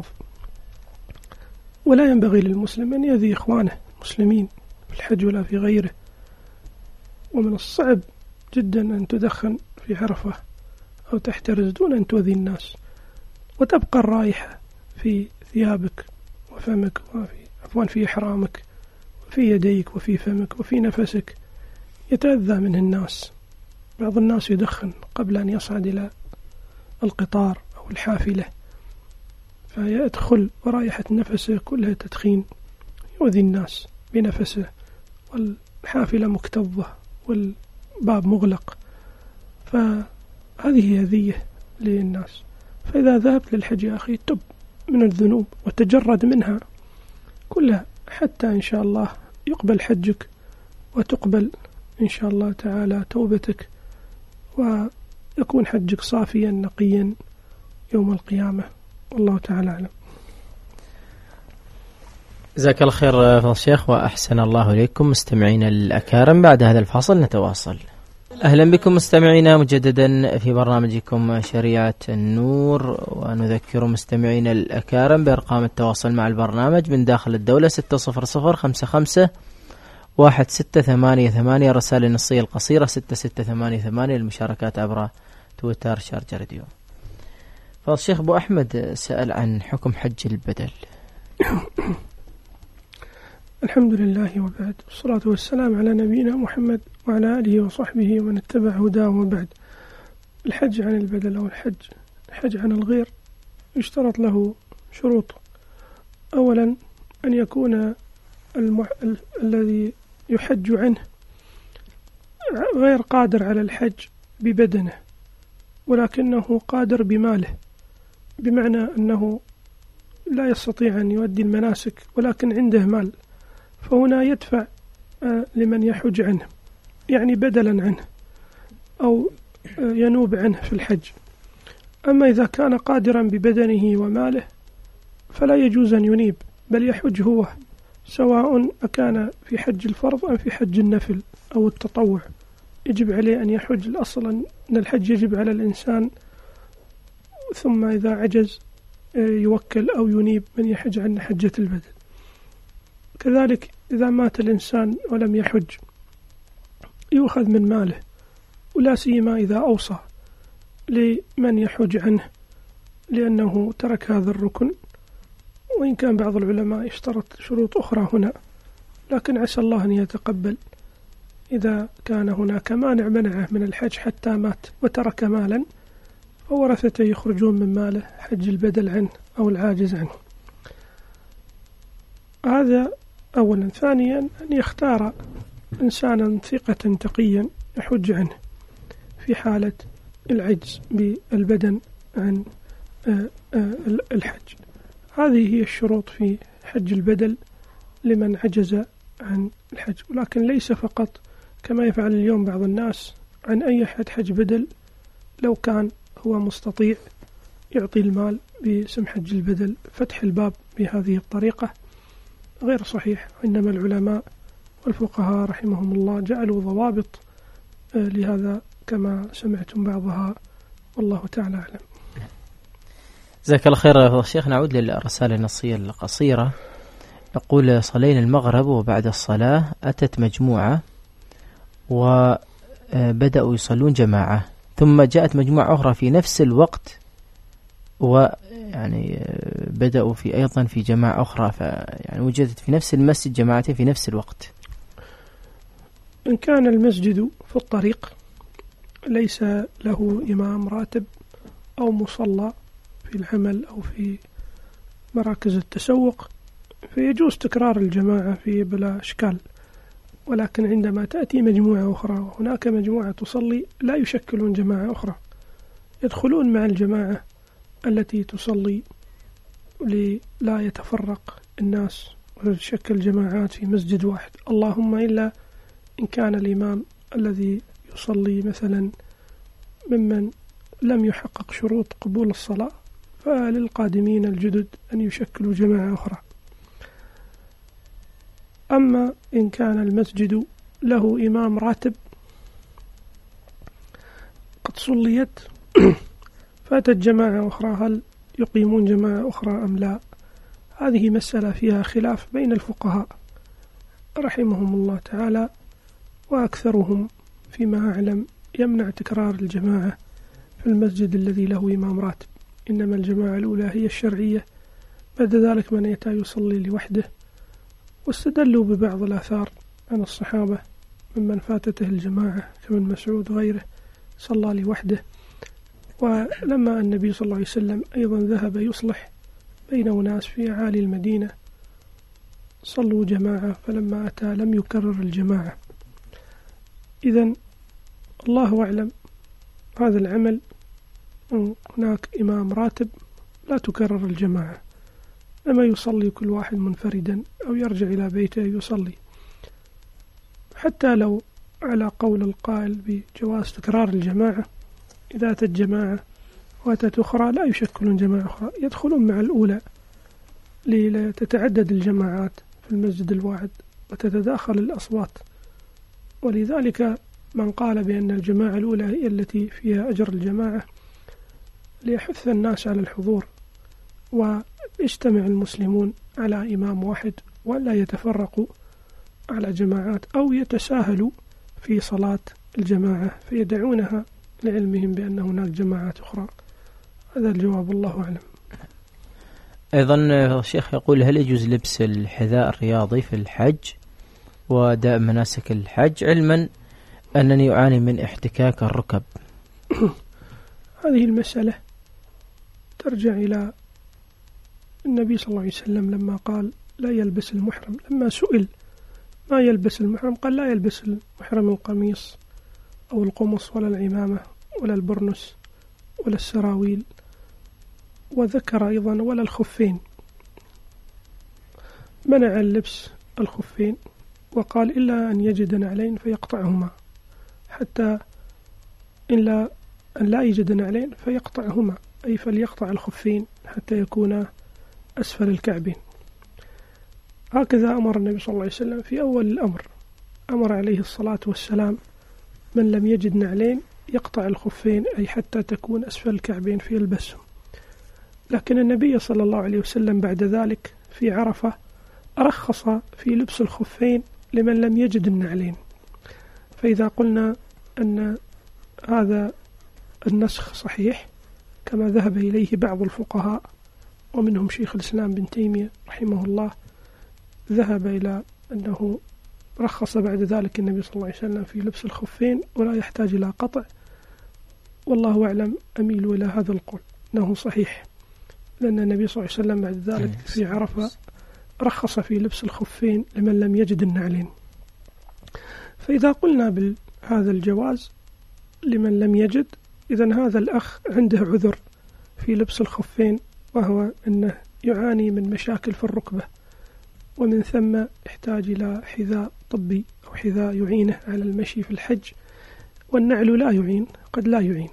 ولا ينبغي للمسلم أن يؤذي إخوانه المسلمين في الحج ولا في غيره. ومن الصعب جدا أن تدخن في عرفة أو تحترز دون أن تؤذي الناس، وتبقى الرائحة في ثيابك وفمك في إحرامك وفي يديك وفي فمك وفي نفسك، يتأذى منه الناس. بعض الناس يدخن قبل أن يصعد إلى القطار أو الحافلة، فيدخل ورائحة نفسه كلها تدخين، يؤذي الناس بنفسه، والحافلة مكتظة والباب مغلق، فهذه أذية للناس. فإذا ذهبت للحج يا أخي تب من الذنوب وتجرد منها كلها، حتى إن شاء الله يقبل حجك وتقبل إن شاء الله تعالى توبتك، ويكون حجك صافيا نقيا يوم القيامة، والله تعالى أعلم. جزاك الله خير فضل الشيخ وأحسن الله إليكم. مستمعينا الأكارم، بعد هذا الفاصل نتواصل. أهلا بكم مستمعينا مجددا في برنامجكم شريعة النور، ونذكر مستمعينا الأكارم بأرقام التواصل مع البرنامج من داخل الدولة 600551688، رسائل النصية القصيرة 6688، المشاركات عبر تويتر شارجة راديو. فالشيخ أبو أحمد سأل عن حكم حج البدل. الحمد لله وبعد، والصلاة والسلام على نبينا محمد وعلى آله وصحبه ومن اتبع هداه وبعد. الحج عن البدل أو الحج عن الغير يشترط له شروط. أولا أن يكون الذي يحج عنه غير قادر على الحج ببدنه، ولكنه قادر بماله، بمعنى أنه لا يستطيع أن يؤدي المناسك ولكن عنده مال، فهنا يدفع لمن يحج عنه، يعني بدلا عنه أو ينوب عنه في الحج. أما إذا كان قادرا ببدنه وماله فلا يجوز أن ينيب، بل يحج هو، سواء أكان في حج الفرض أم في حج النفل أو التطوع، يجب عليه أن يحج. الأصل أن الحج يجب على الإنسان، ثم إذا عجز يوكل أو ينيب من يحج عن حجة البدن. كذلك إذا مات الإنسان ولم يحج يؤخذ من ماله، ولا سيما إذا أوصى لمن يحج عنه لأنه ترك هذا الركن، وإن كان بعض العلماء يشترط شروط أخرى هنا، لكن عسى الله أن يتقبل. إذا كان هناك مانع منعه من الحج حتى مات وترك مالا، فورثته يخرجون من ماله حج البدل عنه أو العاجز عنه. هذا أولا. ثانيا أن يختار إنسانا ثقة تقيا يحج عنه في حالة العجز بالبدن عن الحج. هذه هي الشروط في حج البدل لمن عجز عن الحج، ولكن ليس فقط كما يفعل اليوم بعض الناس عن أي أحد حج بدل لو كان هو مستطيع يعطي المال باسم حج البدل. فتح الباب بهذه الطريقة غير صحيح، إنما العلماء والفقهاء رحمهم الله جعلوا ضوابط لهذا كما سمعتم بعضها، والله تعالى أعلم. جزاك الله خير شيخ. نعود للرسالة النصية القصيرة. يقول: صلينا المغرب وبعد الصلاة أتت مجموعة وبدأوا يصلون جماعة، ثم جاءت مجموعة أخرى في نفس الوقت ويعني بدأوا في أيضا في جماعة أخرى، يعني وجدت في نفس المسجد جماعتين في نفس الوقت. إن كان المسجد في الطريق ليس له إمام راتب أو مصلى في العمل أو في مراكز التسوق فيجوز تكرار الجماعة فيه بلا إشكال، ولكن عندما تأتي مجموعة أخرى وهناك مجموعة تصلي لا يشكلون جماعة أخرى، يدخلون مع الجماعة التي تصلي لا يتفرق الناس ويشكل جماعات في مسجد واحد. اللهم إلا إن كان الإمام الذي يصلي مثلا ممن لم يحقق شروط قبول الصلاة فللقادمين الجدد أن يشكلوا جماعة أخرى. أما إن كان المسجد له إمام راتب قد صليت فاتت جماعة أخرى، هل يقيمون جماعة أخرى أم لا؟ هذه مسألة فيها خلاف بين الفقهاء رحمهم الله تعالى، وأكثرهم فيما أعلم يمنع تكرار الجماعة في المسجد الذي له إمام راتب، إنما الجماعة الأولى هي الشرعية، بعد ذلك من يأتي يصلي لوحده. واستدلوا ببعض الآثار عن الصحابة ممن فاتته الجماعة كمن مسعود وغيره صلى لوحده. ولما النبي صلى الله عليه وسلم أيضا ذهب يصلح بين أناس في أعالي المدينة صلوا جماعة، فلما أتى لم يكرر الجماعة. إذن الله أعلم هذا العمل هناك إمام راتب لا تكرر الجماعة، لما يصلي كل واحد منفردا أو يرجع إلى بيته يصلي، حتى لو على قول القائل بجواز تكرار الجماعة إذا أتت جماعة وأتت أخرى لا يشكلون جماعة أخرى، يدخلون مع الأولى لتتعدد الجماعات في المسجد الواحد وتتداخل الأصوات. ولذلك من قال بأن الجماعة الأولى هي التي فيها أجر الجماعة ليحث الناس على الحضور ويجتمع المسلمون على إمام واحد ولا يتفرقوا على جماعات أو يتساهلوا في صلاة الجماعة فيدعونها لعلمهم بأن هناك جماعات أخرى. هذا الجواب، الله أعلم. أيضا الشيخ يقول: هل يجوز لبس الحذاء الرياضي في الحج وأداء مناسك الحج، علما أنني أعاني من احتكاك الركب؟ هذه المسألة ترجع إلى النبي صلى الله عليه وسلم لما قال لا يلبس المحرم، لما سئل ما يلبس المحرم قال لا يلبس المحرم القميص أو القمص ولا العمامة ولا البرنس ولا السراويل، وذكر أيضا ولا الخفين، منع اللبس الخفين وقال إلا أن يجد نعلين فيقطعهما، حتى إلا أن لا يجد نعلين فيقطعهما، أي فليقطع الخفين حتى يكون أسفل الكعبين. هكذا أمر النبي صلى الله عليه وسلم في أول الأمر، أمر عليه الصلاة والسلام من لم يجد نعلين يقطع الخفين، أي حتى تكون أسفل الكعبين في يلبسهم. لكن النبي صلى الله عليه وسلم بعد ذلك في عرفة رخص في لبس الخفين لمن لم يجد النعلين. فإذا قلنا أن هذا النسخ صحيح كما ذهب إليه بعض الفقهاء ومنهم شيخ الإسلام بن تيمية رحمه الله، ذهب إلى أنه رخص بعد ذلك النبي صلى الله عليه وسلم في لبس الخفين ولا يحتاج إلى قطع، والله أعلم أميل إلى هذا القول أنه صحيح، لأن النبي صلى الله عليه وسلم بعد ذلك في عرفة رخص في لبس الخفين لمن لم يجد النعلين. فإذا قلنا بهذا الجواز لمن لم يجد، إذن هذا الأخ عنده عذر في لبس الخفين، وهو أنه يعاني من مشاكل في الركبة، ومن ثم يحتاج إلى حذاء طبي أو حذاء يعينه على المشي في الحج، والنعل لا يعين، قد لا يعين.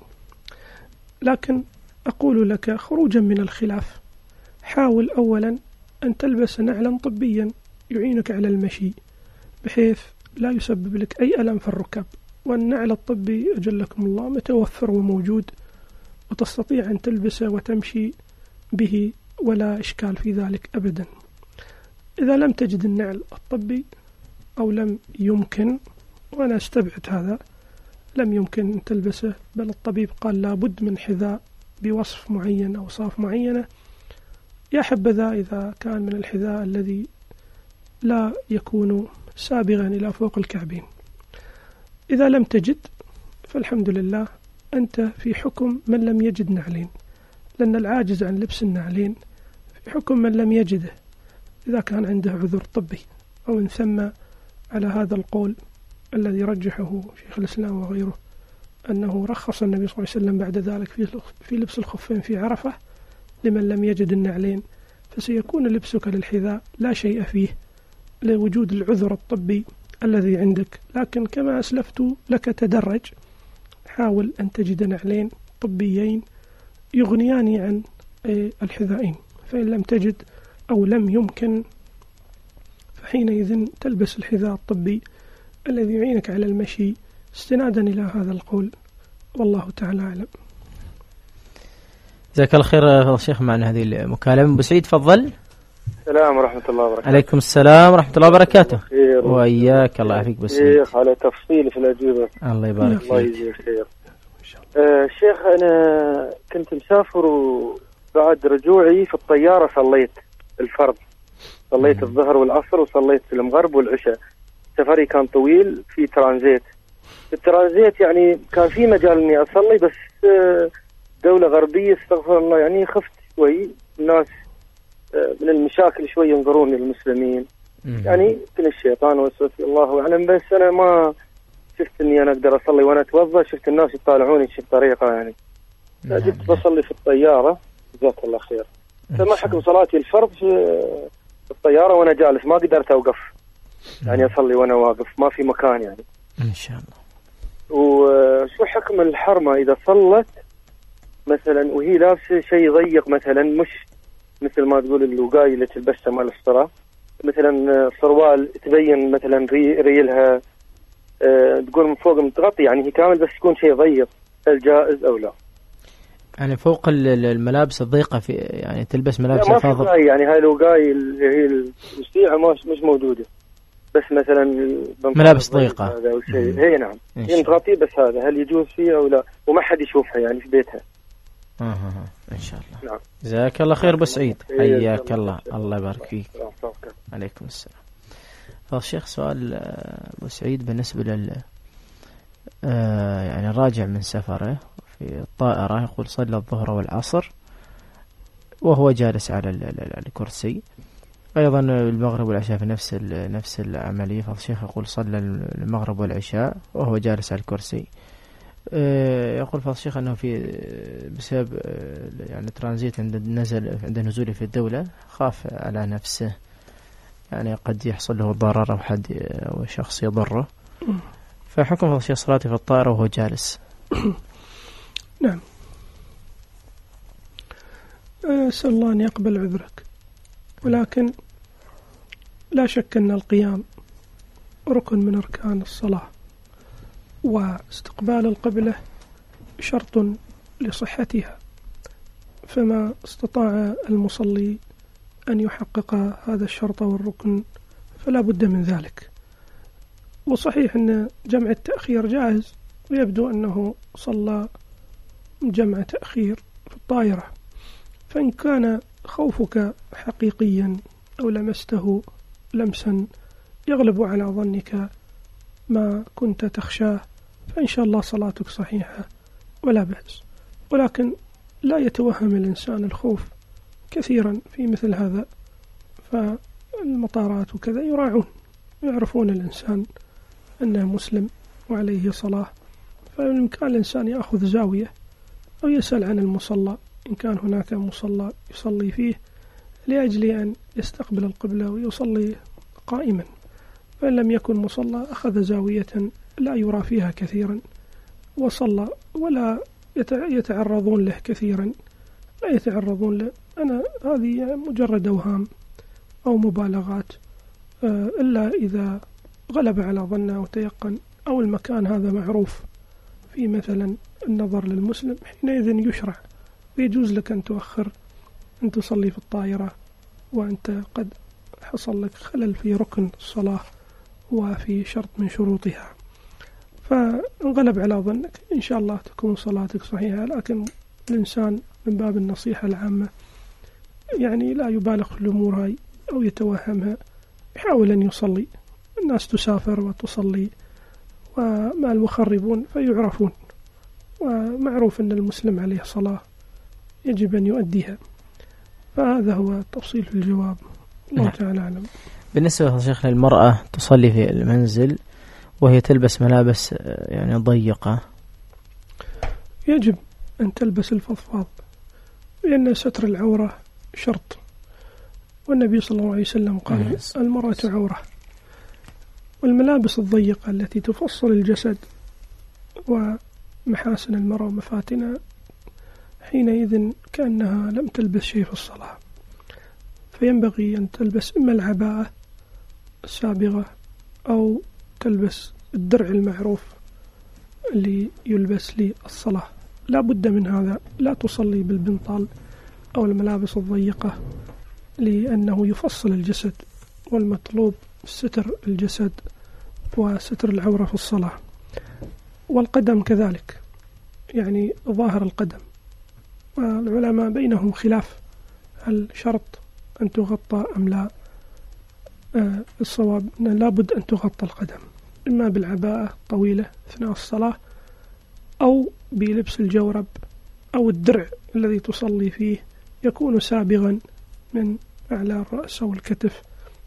لكن أقول لك خروجا من الخلاف، حاول أولا أن تلبس نعلا طبيا يعينك على المشي بحيث لا يسبب لك أي ألم في الركب، والنعل الطبي أجلكم الله متوفر وموجود، وتستطيع أن تلبسه وتمشي به ولا إشكال في ذلك أبدا. إذا لم تجد النعل الطبي أو لم يمكن، وأنا استبعد هذا، لم يمكن أن تلبسه، بل الطبيب قال لابد من حذاء بوصف معين أو أوصاف معينة، يا حبذا إذا كان من الحذاء الذي لا يكون سابغا إلى فوق الكعبين. إذا لم تجد فالحمد لله أنت في حكم من لم يجد نعلين، لأن العاجز عن لبس النعلين في حكم من لم يجده إذا كان عنده عذر طبي، أو من ثم على هذا القول الذي رجحه شيخ الإسلام وغيره أنه رخص النبي صلى الله عليه وسلم بعد ذلك في لبس الخفين في عرفة لمن لم يجد النعلين، فسيكون لبسك للحذاء لا شيء فيه لوجود العذر الطبي الذي عندك. لكن كما أسلفت لك تدرج، حاول أن تجد نعلين طبيين يغنيان عن الحذائين، فإن لم تجد أو لم يمكن فحينئذ تلبس الحذاء الطبي الذي يعينك على المشي استنادا إلى هذا القول، والله تعالى أعلم. جزاك الله خير الشيخ. معنا هذه المكالمة. أبو سعيد تفضل. السلام ورحمة الله وبركاته. عليكم السلام ورحمة الله وبركاته. وإياك، الله يعافيك أبو سعيد. شيخ على تفصيل في الأجوبة. الله يبارك فيك. الله يجزيك خير. شيخ أنا كنت مسافر وبعد رجوعي في الطيارة صليت الفرض، صليت الظهر والعصر وصليت المغرب والعشاء. سفري كان طويل في ترانزيت. الترانزيت يعني كان في مجال إني أصلي، بس دولة غربية استغفر الله، يعني خفت شوي الناس من المشاكل شوي ينظرون للمسلمين، يعني كل الشيطان وسوس الله أعلم. بس أنا ما شفت إني أنا أقدر أصلي وأنا أتوضأ، شفت الناس يطالعوني شفت طريقة يعني، فجبت بصلي في الطيارة جزاك الله خير. فما حكم صلاتي الفرض في الطيارة وأنا جالس، ما قدرت أوقف يعني أصلي وأنا واقف، ما في مكان يعني إن شاء الله. وشو حكم الحرمة إذا صلت مثلا وهي لابسة شيء ضيق، مثلا مش مثل ما تقول الوقاية اللي تلبسها مع الصلاة، مثلا صروال تبين مثلا ريلها تقول من فوق متغطي، يعني هي كامل بس يكون شيء ضيق، هل جائز أو لا؟ يعني فوق الملابس الضيقة في يعني تلبس ملابس فاضية، يعني هاي الوقاية اللي هي الوسيعة مش موجودة، بس مثلا ملابس ضيقة هذا أو شيء. هي نعم هي متغطية بس هذا هل يجوز فيها أو لا، وما حد يشوفها يعني في بيتها. إن شاء الله. نعم. جزاك الله خير أبو سعيد، حياك الله، الله يبارك فيك. عليكم السلام. فالشيخ سؤال أبو سعيد بالنسبة يعني راجع من سفره في الطائرة، يقول صلى الظهر والعصر وهو جالس على الكرسي، أيضا المغرب والعشاء في نفس العملية. فالشيخ يقول صلى المغرب والعشاء وهو جالس على الكرسي. يقول فالشيخ أنه بسبب يعني ترانزيت عند نزوله في الدولة خاف على نفسه، يعني قد يحصل له ضرر أو حد أو شخص يضره، فحكم فالشيخ صلاته في الطائرة وهو جالس. نعم، أسأل الله أن يقبل عذرك، ولكن لا شك أن القيام ركن من أركان الصلاة، واستقبال القبلة شرط لصحتها، فما استطاع المصلي أن يحقق هذا الشرط والركن فلا بد من ذلك. وصحيح أن جمع التأخير جائز، ويبدو أنه صلى جمع تأخير في الطائرة، فإن كان خوفك حقيقيا أو لمسته لمسا يغلب على ظنك ما كنت تخشاه، فإن شاء الله صلاتك صحيحة ولا بأس، ولكن لا يتوهم الإنسان الخوف كثيرا في مثل هذا. فالمطارات وكذا يراعون، يعرفون الإنسان أنه مسلم وعليه صلاة، فبالإمكان الإنسان يأخذ زاوية أو يسأل عن المصلى إن كان هناك مصلى يصلي فيه، لأجل أن يستقبل القبلة ويصلي قائما. فإن لم يكن مصلى أخذ زاوية لا يرى فيها كثيرا وصلى، ولا يتعرضون له كثيرا، لا يتعرضون له. هذه مجرد أوهام أو مبالغات، إلا إذا غلب على ظنه وتيقن، أو المكان هذا معروف في مثلا النظر للمسلم، حينئذ يشرع ويجوز لك أن تؤخر أن تصلي في الطائرة وأنت قد حصل لك خلل في ركن الصلاة وفي شرط من شروطها. فانغلب على ظنك إن شاء الله تكون صلاتك صحيحة، لكن الإنسان من باب النصيحة العامة يعني لا يبالغ في الأمور هاي أو يتوهمها، يحاول أن يصلي. الناس تسافر وتصلي، وما المخربون فيعرفون، ومعروف أن المسلم عليه صلاة يجب أن يؤديها. فهذا هو تفصيل في الجواب، الله تعالى أعلم. بالنسبة لشيخنا المرأة تصلي في المنزل وهي تلبس ملابس يعني ضيقة، يجب أن تلبس الفضفاض، لأن ستر العورة شرط، والنبي صلى الله عليه وسلم قال المرأة عورة. والملابس الضيقة التي تفصل الجسد ومحاسن المرأة ومفاتنها، حينئذ كأنها لم تلبس شيء في الصلاة. فينبغي أن تلبس إما العباءة السابغة أو تلبس الدرع المعروف اللي يلبس للصلاة، لا بد من هذا. لا تصلي بالبنطال أو الملابس الضيقة، لأنه يفصل الجسد، والمطلوب ستر الجسد وستر العورة في الصلاة. والقدم كذلك، يعني ظاهر القدم، والعلماء بينهم خلاف هل شرط أن تغطى أم لا. الصواب أن لابد أن تغطى القدم، إما بالعباءة طويلة أثناء الصلاة، أو بلبس الجورب أو الدرع الذي تصلي فيه يكون سابغا من أعلى الرأس أو الكتف،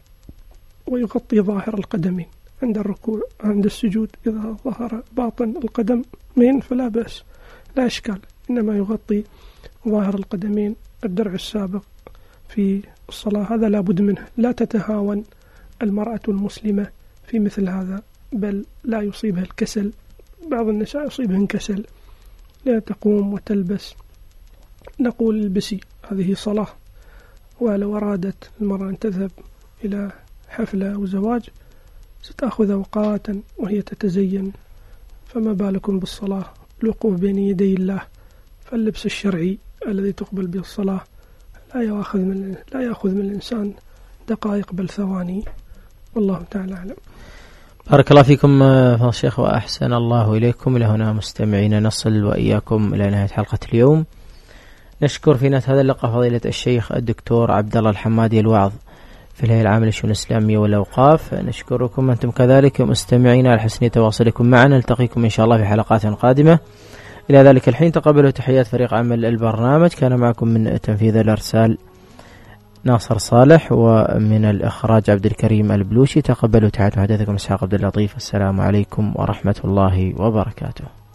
ويغطي ظاهر القدمين عند الركوع. عند السجود إذا ظهر باطن القدمين فلا بأس، لا إشكال، إنما يغطي ظاهر القدمين الدرع السابق في الصلاة. هذا لا بد منه. لا تتهاون المرأة المسلمة في مثل هذا، بل لا يصيبها الكسل. بعض النساء يصيبهن كسل، لا تقوم وتلبس. نقول البسي، هذه صلاة. ولو أرادت المرأة أن تذهب إلى حفلة أو زواج ستأخذ أوقاتا وهي تتزين، فما بالكم بالصلاة، الوقوف بين يدي الله. فاللبس الشرعي الذي تقبل به الصلاة لا يأخذ من الإنسان دقائق بل ثواني، والله تعالى أعلم. بارك الله فيكم فضيلة الشيخ وأحسن الله إليكم. إلى هنا مستمعين نصل وإياكم إلى نهاية حلقة اليوم. نشكر في نهاية هذا اللقاء فضيلة الشيخ الدكتور عبد الله الحمادي الواعظ في الهيئة العامة للشؤون الإسلامية والأوقاف. نشكركم أنتم كذلك مستمعين على حسن تواصلكم معنا. نلتقيكم إن شاء الله في حلقات قادمة. إلى ذلك الحين تقبلوا تحيات فريق عمل البرنامج. كان معكم من تنفيذ الإرسال ناصر صالح، ومن الإخراج عبد الكريم البلوشي. تقبلوا تحيات محدثكم إسحاق عبد اللطيف. السلام عليكم ورحمة الله وبركاته.